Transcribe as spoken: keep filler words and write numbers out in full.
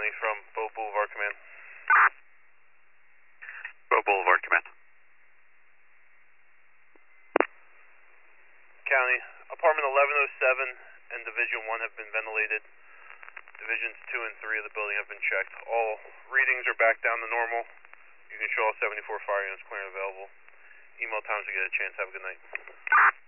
County from Bow Boulevard Command. Bow Boulevard Command. County, apartment eleven oh seven and Division one have been ventilated. Divisions two and three of the building have been checked. All readings are back down to normal. You can show all seventy-four fire units clear and available. Email times to get a chance. Have a good night.